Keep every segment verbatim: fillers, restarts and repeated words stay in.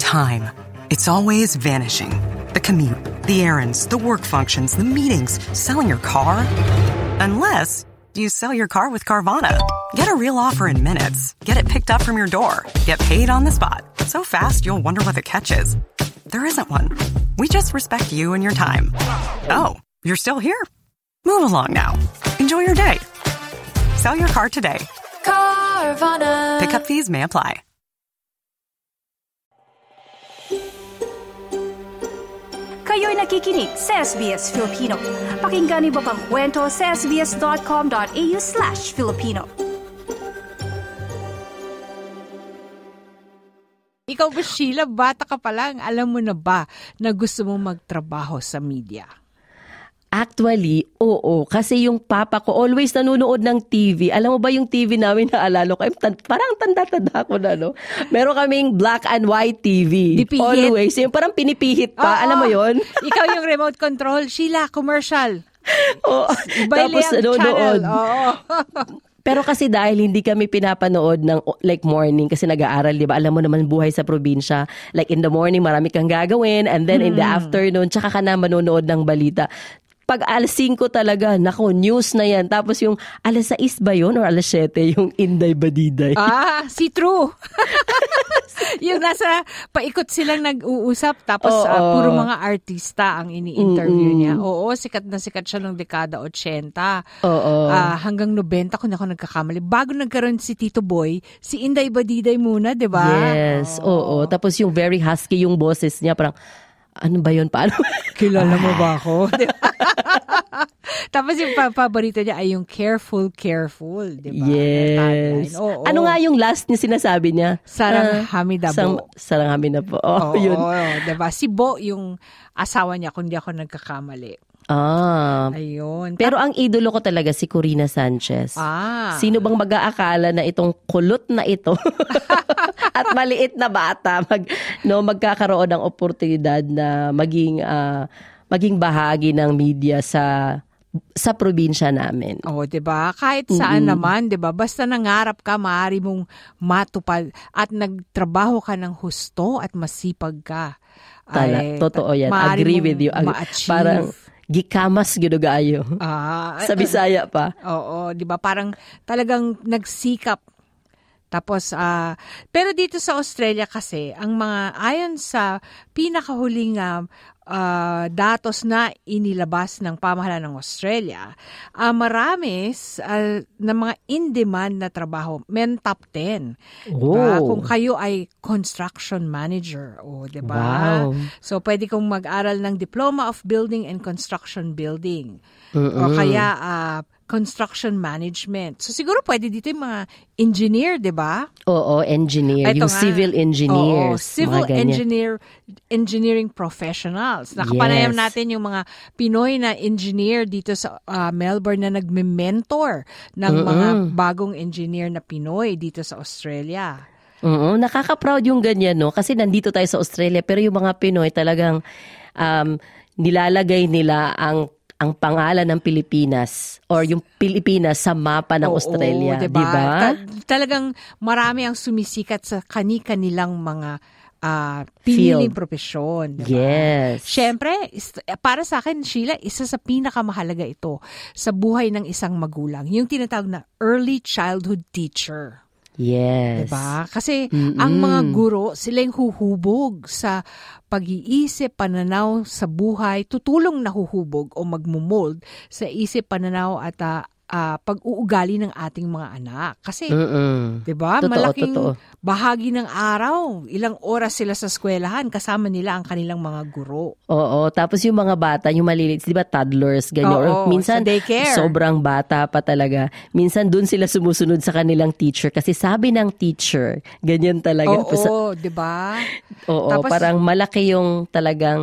time. It's always vanishing. The commute, the errands, the work functions, the meetings, selling your car. Unless you sell your car with Carvana. Get a real offer in minutes. Get it picked up from your door. Get paid on the spot. So fast you'll wonder what the catch is. There isn't one. We just respect you and your time. Oh, you're still here? Move along now. Enjoy your day. Sell your car today. Carvana. Pickup fees may apply. Kayo'y nakikinig sa S B S Filipino. Pakinggan niyo pa ang kwento sa sbs.com.au slash Filipino. Ikaw ba, Sheila, bata ka pa lang, alam mo na ba na gusto mong magtrabaho sa media? Actually, oo. Kasi yung papa ko always nanonood ng T V. Alam mo ba yung T V namin, naalala ko? Tan- parang tanda-tanda ko na, no? Meron kaming black and white T V. Dipihit. Always. Yung parang pinipihit pa. Oo. Alam mo yon? Ikaw yung remote control. Sheila, commercial. Oo. Bailey Tapos ang nanonood. Oo. Pero kasi dahil hindi kami pinapanood ng like morning kasi nag-aaral, di ba? Alam mo naman buhay sa probinsya. Like in the morning, marami kang gagawin. And then hmm. in the afternoon, tsaka ka na manonood ng balita. Pag alas singko talaga, nako, news na yan. Tapos yung alas sais ba yun or alas siyete, yung Inday Badiday? Ah, si True. Yung nasa paikot silang nag-uusap, tapos oh, uh, oh. puro mga artista ang ini-interview Mm-mm. niya. Oo, sikat na sikat siya ng dekada eighty. Oo. Uh, hanggang ninety kung ako nagkakamali. Bago nagkaroon si Tito Boy, si Inday Badiday muna, di ba? Yes, oo. oo. Tapos yung very husky yung boses niya, parang, ano ba yun? Paano? Kilala mo ba ako? Tapos yung paborito niya ay yung careful, careful. Di ba? Yes. Oo, ano oo. nga yung last niya sinasabi niya? Sarang Uh, hamidabo. Sarang, sarang hamidabo. Oh, Oo, yun. di ba? Si Bo, yung asawa niya, kung di ako nagkakamali. Ah. Ayun. Pero ang idolo ko talaga si Corina Sanchez. Ah. Sino bang mag-aakala na itong kulot na ito at maliit na bata mag no magkakaroon ng oportunidad na maging uh, maging bahagi ng media sa sa probinsya namin. Oo, 'di ba? Kahit saan mm-hmm. naman, 'di ba? Basta nangarap ka, maaari mong matupad at nagtrabaho ka ng husto at masipag ka. Tala, ay, totoo 'yan. Agree with you. Ma-achieve. Parang gikamas ginugayo. Ah, sa Bisaya pa. Oo, 'di ba? Parang talagang nagsikap. Tapos ah uh, pero dito sa Australia kasi ang mga ayon sa pinakahuling uh, uh, datos na inilabas ng pamahalaan ng Australia, uh, marami uh, na mga in-demand na trabaho, men top ten. Oh. Diba? Kung kayo ay construction manager, oh, 'di ba? Wow. So pwede kong mag-aral ng Diploma of Building and Construction Building. Mm-mm. O kaya uh, construction management. So siguro pwede dito yung mga engineer, 'di ba? Oo, engineer. Ito yung nga. civil engineers. Oo, civil engineer engineering professionals. Nakapanayam Yes. natin yung mga Pinoy na engineer dito sa uh, Melbourne na nagme-mentor ng Mm-mm. mga bagong engineer na Pinoy dito sa Australia. Oo, nakaka-proud yung ganyan, no? Kasi nandito tayo sa Australia, pero yung mga Pinoy talagang um, nilalagay nila ang ang pangalan ng Pilipinas or yung Pilipinas sa mapa ng Oo, Australia, diba? di ba? Ta- talagang marami ang sumisikat sa kani-kanilang mga uh, piniling propesyon. Diba? Yes. Siyempre, ist- para sa akin, Sheila, isa sa pinakamahalaga ito sa buhay ng isang magulang, yung tinatawag na early childhood teacher. Yes. Diba? Kasi Mm-mm. ang mga guro, sila yung huhubog sa pag-iisip, pananaw sa buhay, tutulong na huhubog o magmumold sa isip, pananaw at uh, uh, pag-uugali ng ating mga anak. Kasi, Mm-mm. diba? Totoo, Malaking totoo. bahagi ng araw, ilang oras sila sa eskwelahan, kasama nila ang kanilang mga guro. Oo, tapos yung mga bata, yung maliliit, di ba, toddlers, ganyan. Oo, Or minsan, sa daycare. sobrang bata pa talaga. Minsan, dun sila sumusunod sa kanilang teacher kasi sabi ng teacher, ganyan talaga. Oo, di ba? Oo, Tapos, parang malaki yung talagang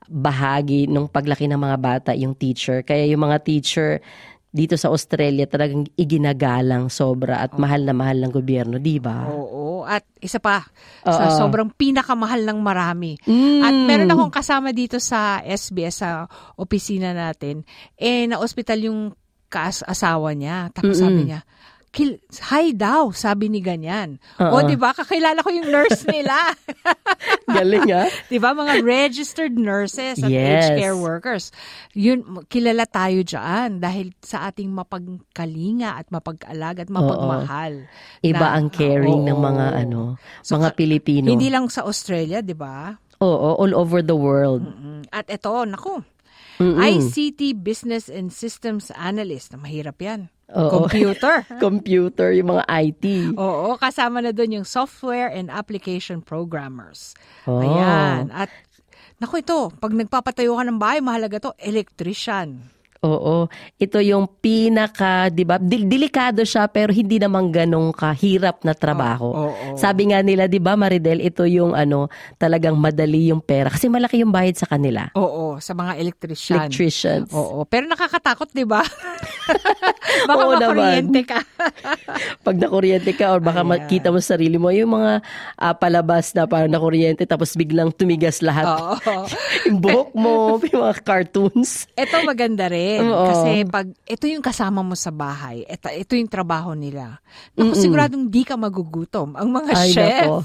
bahagi ng paglaki ng mga bata, yung teacher. Kaya yung mga teacher dito sa Australia talagang iginagalang sobra at mahal na mahal ng gobyerno, di ba? Oo. At isa pa, Oo. sa sobrang pinakamahal ng marami. Mm. At meron akong kasama dito sa S B S, sa opisina natin, eh, na-hospital yung kaas-asawa niya. Tapos Mm-mm. sabi niya, kil- hi daw, sabi ni ganyan. Uh-uh. O, di ba? Kakilala ko yung nurse nila. Galing, ha? Di ba? Mga registered nurses at Yes. aged care workers. Yun, kilala tayo dyan dahil sa ating mapagkalinga at mapag-alaga at mapagmahal. Iba na- ang caring oo. ng mga ano, So, mga Pilipino. Hindi lang sa Australia, di ba? Oo, all over the world. Mm. At ito, naku, Mm-mm. I C T Business and Systems Analyst. Mahirap yan. Oo. Computer. Computer, yung mga I T. Oo, kasama na doon yung software and application programmers. Oh. Ayan. At, naku ito, pag nagpapatayo ka ng bahay, mahalaga to, electrician. Oo. Ito yung pinaka, di ba, dil- delikado siya pero hindi naman ganong kahirap na trabaho. Oo, oo. Sabi nga nila, di ba, Maridel, ito yung ano, talagang madali yung pera. Kasi malaki yung bayad sa kanila. Oo, sa mga electrician. Electricians. Oo, pero nakakatakot, di ba? Baka Oo makuryente naman. ka. Pag nakuryente ka or baka Ayan. makita mo sa sarili mo, yung mga ah, palabas na parang nakuryente tapos biglang tumigas lahat. Oo. Yung buhok mo, yung mga cartoons. Ito maganda rin. Oo. Kasi pag ito yung kasama mo sa bahay, ito, ito yung trabaho nila. Naku, Mm-mm. siguradong di ka magugutom. Ang mga Ay, chef. nako.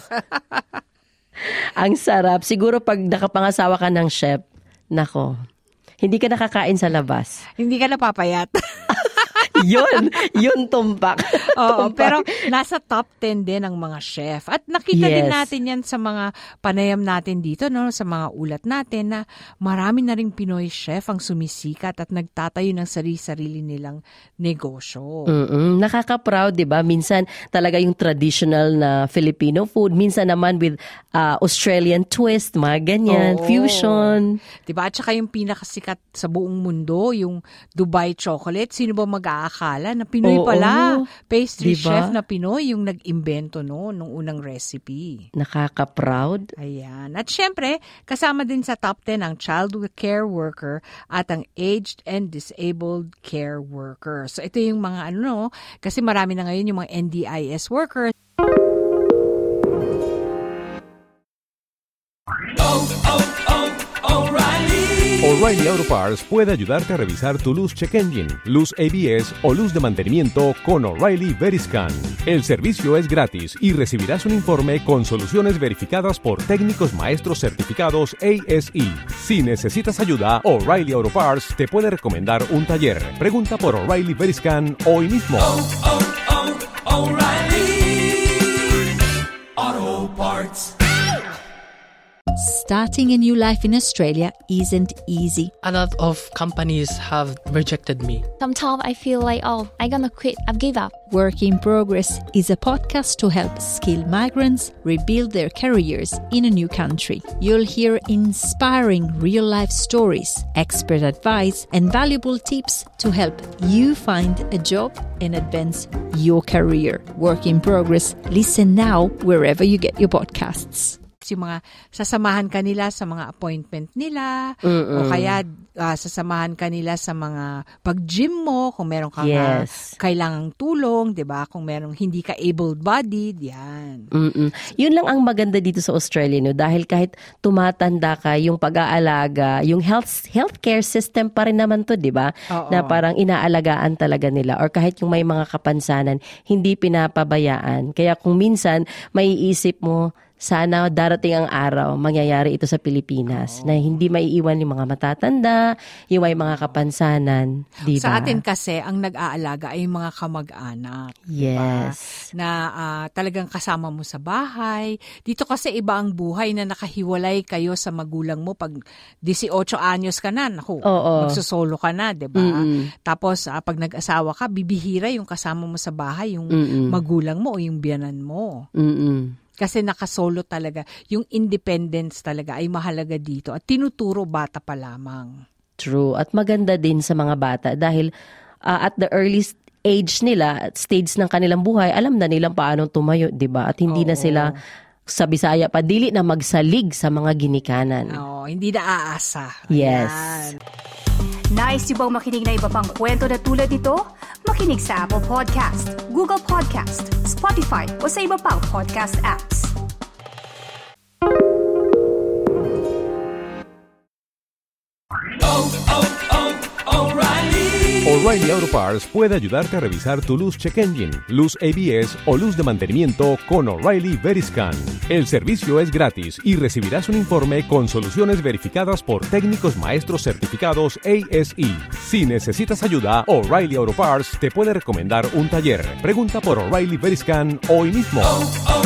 Ang sarap. Siguro pag nakapangasawa ka ng chef, nako, hindi ka nakakain sa labas. Hindi ka napapayat. Yun, yun tumpak. Oo, Tumpak. pero nasa top ten din ang mga chef. At nakita din Yes. natin yan sa mga panayam natin dito, no, sa mga ulat natin na marami na ring Pinoy chef ang sumisikat at nagtatayo ng sarili-sarili nilang negosyo. Mm-mm. Nakaka-proud, di ba? Minsan talaga yung traditional na Filipino food. Minsan naman with uh, Australian twist, mga ganyan, Oo. fusion. Diba? At saka yung pinakasikat sa buong mundo, yung Dubai chocolate. Sino ba mag-aakala na Pinoy Oo. pala? Pastry Diba? chef na Pinoy yung nag-imbento no, nung unang recipe. Nakaka-proud. Ayan. At syempre, kasama din sa top ten ang child care worker at ang aged and disabled care worker. So ito yung mga ano, kasi marami na ngayon yung mga N D I S workers. O'Reilly Auto Parts puede ayudarte a revisar tu luz check engine, luz A B S o luz de mantenimiento con O'Reilly Veriscan. El servicio es gratis y recibirás un informe con soluciones verificadas por técnicos maestros certificados A S E. Si necesitas ayuda, O'Reilly Auto Parts te puede recomendar un taller. Pregunta por O'Reilly Veriscan hoy mismo. Starting a new life in Australia isn't easy. A lot of companies have rejected me. Sometimes I feel like, oh, I'm gonna quit. I've give up. Work in Progress is a podcast to help skilled migrants rebuild their careers in a new country. You'll hear inspiring real-life stories, expert advice, and valuable tips to help you find a job and advance your career. Work in Progress. Listen now wherever you get your podcasts. Yung mga sasamahan kanila sa mga appointment nila Mm-mm. o kaya uh, sasamahan kanila sa mga pag-gym mo kung meron kang Yes. uh, kailangang tulong, 'di ba? Kung meron hindi ka able-bodied, 'yan. Mm-mm. Yun lang ang maganda dito sa Australia, no? Dahil kahit tumatanda ka, yung pag-aalaga, yung health healthcare system pa rin naman to, di ba? Oo. Na parang inaalagaan talaga nila. Or kahit yung may mga kapansanan, hindi pinapabayaan. Kaya kung minsan, may iisip mo, sana darating ang araw, mangyayari ito sa Pilipinas, na hindi maiiwan yung mga matatanda, yung may mga kapansanan, di ba? Sa atin kasi ang nag-aalaga ay yung mga kamag-anak. Yes. Diba? Na ah, talagang kasama mo sa bahay. Dito kasi iba ang buhay na nakahiwalay kayo sa magulang mo pag eighteen anyos ka na. Naku, Oo. magsosolo ka na, 'di ba? Mm-mm. Tapos ah, pag nag-asawa ka, bibihira yung kasama mo sa bahay, yung Mm-mm. magulang mo o yung biyanan mo. Mm-mm. Kasi nakasolo talaga. Yung independence talaga ay mahalaga dito at tinuturo bata pa lamang. True. At maganda din sa mga bata dahil uh, at the early age nila, at stage ng kanilang buhay, alam na nilang paano tumayo, di ba? At hindi na Oo. sila sa Bisaya pa, dili na magsalig sa mga ginikanan. Oo, hindi na aasa. Yes. Ayan. Nice yung bang makinig na iba pang kwento na tulad ito? Makinig sa Apple Podcast, Google Podcast, Spotify o sa iba pang podcast apps. O'Reilly Auto Parts puede ayudarte a revisar tu luz check engine, luz A B S o luz de mantenimiento con O'Reilly Veriscan. El servicio es gratis y recibirás un informe con soluciones verificadas por técnicos maestros certificados A S E. Si necesitas ayuda, O'Reilly Auto Parts te puede recomendar un taller. Pregunta por O'Reilly Veriscan hoy mismo. Oh, oh.